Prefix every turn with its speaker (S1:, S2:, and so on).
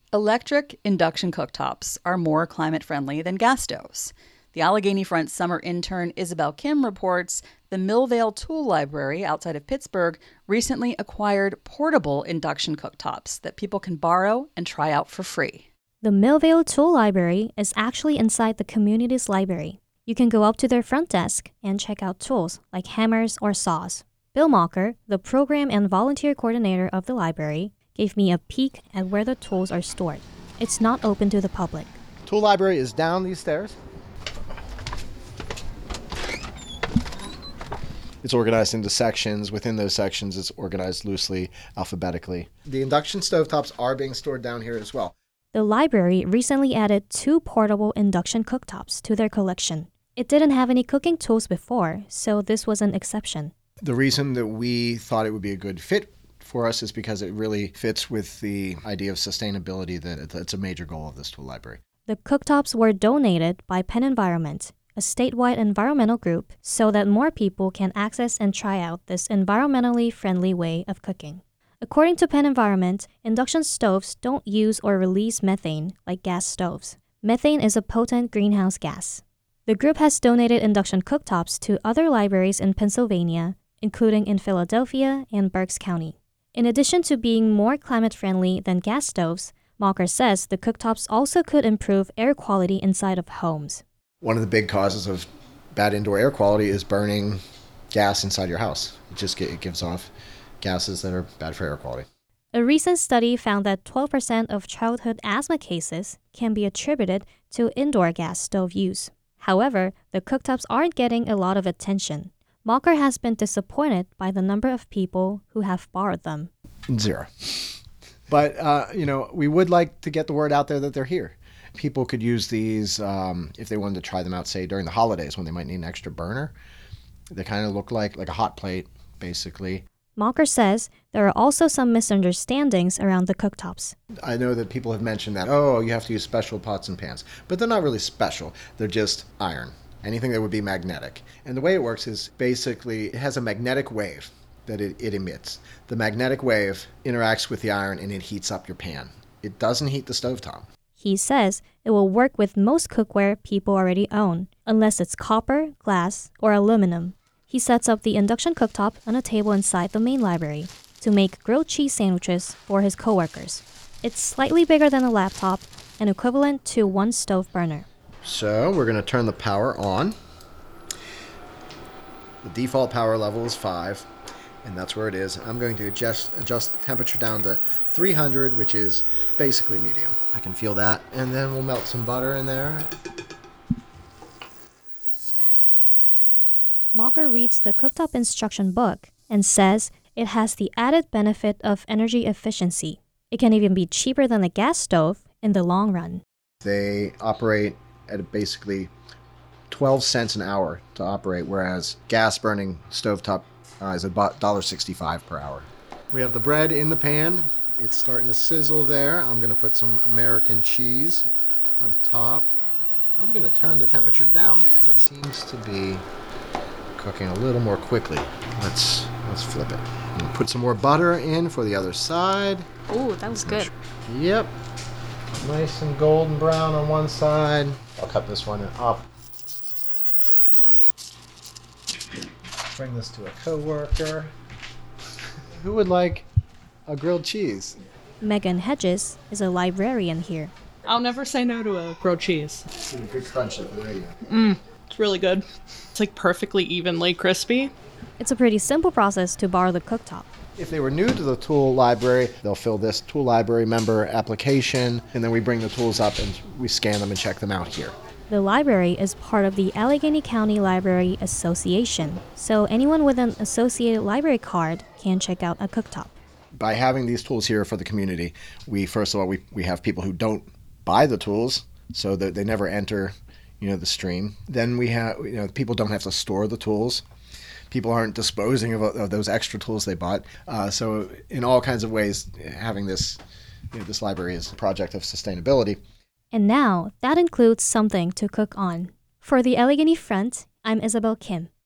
S1: Electric induction cooktops are more climate friendly than gas stoves. The Allegheny Front summer intern Isabel Kim reports the Millvale Tool Library outside of Pittsburgh recently acquired portable induction cooktops that people can borrow and try out for free.
S2: The Millvale Tool Library is actually inside the community's library. You can go up to their front desk and check out tools like hammers or saws. Bill Mocker, the program and volunteer coordinator of the library, gave me a peek at where the tools are stored. It's not open to the public.
S3: Tool library is down these stairs. It's organized into sections. Within those sections, it's organized loosely, alphabetically. The induction stovetops are being stored down here as well.
S2: The library recently added 2 portable induction cooktops to their collection. It didn't have any cooking tools before, so this was an exception.
S3: The reason that we thought it would be a good fit for us is because it really fits with the idea of sustainability that it's a major goal of this tool library.
S2: The cooktops were donated by Penn Environment, a statewide environmental group, so that more people can access and try out this environmentally friendly way of cooking. According to Penn Environment, induction stoves don't use or release methane like gas stoves. Methane is a potent greenhouse gas. The group has donated induction cooktops to other libraries in Pennsylvania, including in Philadelphia and Berks County. In addition to being more climate-friendly than gas stoves, Mocker says the cooktops also could improve air quality inside of homes.
S3: One of the big causes of bad indoor air quality is burning gas inside your house. It gives off gases that are bad for air quality.
S2: A recent study found that 12% of childhood asthma cases can be attributed to indoor gas stove use. However, the cooktops aren't getting a lot of attention. Mocker has been disappointed by the number of people who have borrowed them.
S3: 0. But, we would like to get the word out there that they're here. People could use these if they wanted to try them out, say, during the holidays when they might need an extra burner. They kind of look like a hot plate, basically.
S2: Mocker says there are also some misunderstandings around the cooktops.
S3: I know that people have mentioned that, you have to use special pots and pans. But they're not really special. They're just iron. Anything that would be magnetic. And the way it works is basically it has a magnetic wave that it emits. The magnetic wave interacts with the iron and it heats up your pan. It doesn't heat the stovetop.
S2: He says it will work with most cookware people already own, unless it's copper, glass, or aluminum. He sets up the induction cooktop on a table inside the main library to make grilled cheese sandwiches for his coworkers. It's slightly bigger than a laptop and equivalent to 1 stove burner.
S3: So we're going to turn the power on. The default power level is 5, and that's where it is. I'm going to adjust the temperature down to 300, which is basically medium. I can feel that. And then we'll melt some butter in there.
S2: Mocker reads the cooktop instruction book and says it has the added benefit of energy efficiency. It can even be cheaper than a gas stove in the long run.
S3: They operate at basically 12 cents an hour to operate, whereas gas burning stovetop is about $1.65 per hour. We have the bread in the pan. It's starting to sizzle there. I'm going to put some American cheese on top. I'm going to turn the temperature down because it seems to be cooking a little more quickly. Let's flip it. And put some more butter in for the other side.
S2: Oh, that was good.
S3: Yep. Nice and golden brown on one side. I'll cut this one up. Bring this to a coworker. Who would like a grilled cheese?
S2: Megan Hedges is a librarian here.
S4: I'll never say no to a grilled cheese.
S3: It's a good crunch at the radio.
S4: It's really good. It's like perfectly evenly crispy.
S2: It's a pretty simple process to borrow the cooktop.
S3: If they were new to the tool library, they'll fill this tool library member application, and then we bring the tools up and we scan them and check them out here.
S2: The library is part of the Allegheny County Library Association, so anyone with an associated library card can check out a cooktop.
S3: By having these tools here for the community, first of all, we have people who don't buy the tools, so that they never enter, the stream. Then we have, people don't have to store the tools. People aren't disposing of those extra tools they bought. So in all kinds of ways, having this library is a project of sustainability.
S2: And now, that includes something to cook on. For the Allegheny Front, I'm Isabel Kim.